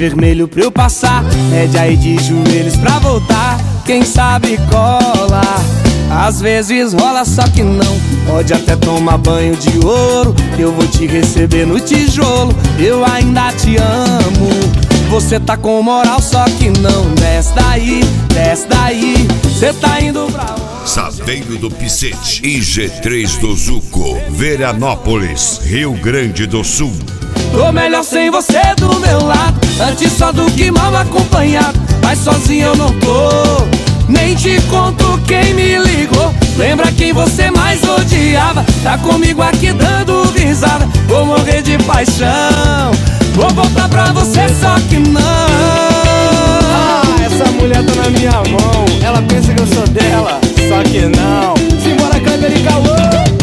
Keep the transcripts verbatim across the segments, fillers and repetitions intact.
vermelho pra eu passar. Pede aí de joelhos pra voltar. Quem sabe cola, às vezes rola, só que não. Pode até tomar banho de ouro, eu vou te receber no tijolo. Eu ainda te amo. Você tá com moral, só que não. Desce daí, desce daí. Cê tá indo pra onde? Saveiro do Picete, I G três do Zuco, Veranópolis, Rio Grande do Sul. Tô melhor sem você do meu lado, antes só do que mal acompanhado. Mas sozinho eu não tô, nem te conto quem me ligou. Lembra quem você mais odiava? Tá comigo aqui dando risada. Vou morrer de paixão, vou voltar pra você, só que não. Ah, essa mulher tá na minha mão. Ela pensa que eu sou dela, só que não. Simbora, câmera e calor.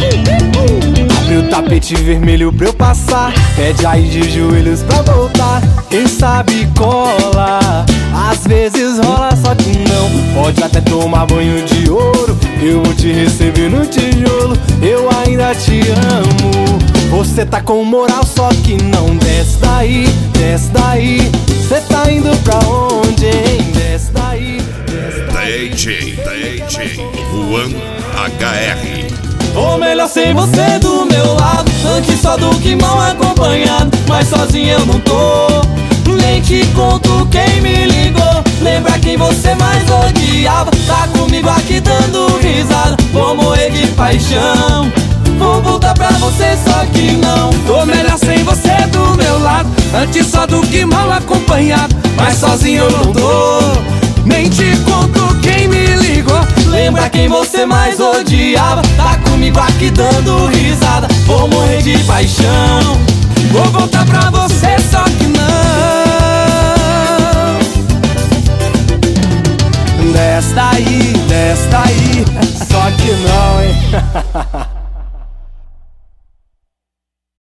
Abre o tapete vermelho pra eu passar. Pede aí de joelhos pra voltar. Quem sabe cola, às vezes rola, só que não. Pode até tomar banho de ouro, eu vou te receber no tijolo. Eu ainda te amo. Você tá com moral, só que não. Desce daí, desce daí. Cê tá indo pra onde, hein? Desce daí, desce daí. D J, D J, Juan H R. Tô melhor sem você do meu lado, antes só do que mal acompanhado. Mas sozinho eu não tô, nem te conto quem me ligou. Lembra quem você mais odiava? Tá comigo aqui dando risada. Vou morrer de paixão, vou voltar pra você, só que não. Tô melhor sem você do meu lado, antes só do que mal acompanhado. Mas sozinho eu não tô, nem te conto quem me ligou. Lembra quem você mais odiava? Tá comigo aqui dando risada. Vou morrer de paixão, vou voltar pra você, só que não. Desce daí, desce daí. Só que não, hein?